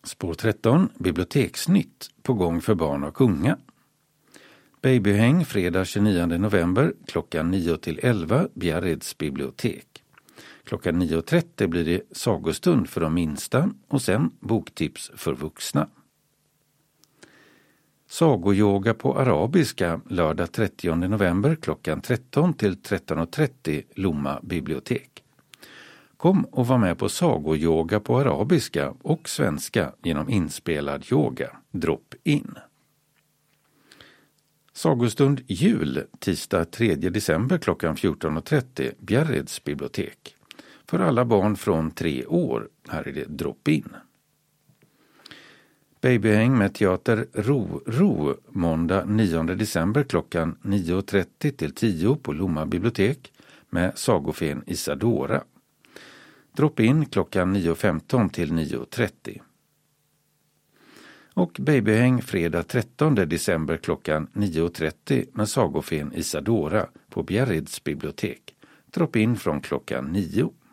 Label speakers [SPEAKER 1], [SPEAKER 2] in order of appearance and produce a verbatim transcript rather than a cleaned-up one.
[SPEAKER 1] Spår tretton, biblioteksnytt på gång för barn och unga. Babyhäng fredag tjugonionde november klockan nio till elva, Bjärreds bibliotek. Klockan nio och trettio blir det sagostund för de minsta och sen boktips för vuxna. Sagoyoga på arabiska lördag trettionde november klockan tretton till tretton och trettio, Lomma bibliotek. Kom och var med på sagoyoga på arabiska och svenska genom inspelad yoga. Drop in. Sagostund jul tisdag tredje december klockan fjorton och trettio, Bjärreds bibliotek. För alla barn från tre år, här är det drop in. Babyhäng med teater Ro Ro måndag nionde december klockan nio och trettio till tio på Lomma bibliotek med sagofen Isadora. Drop in klockan nio och femton till nio och trettio. Och babyhäng fredag trettonde december klockan nio och trettio med sagofen Isadora på Bjärreds bibliotek. Drop in från klockan nio.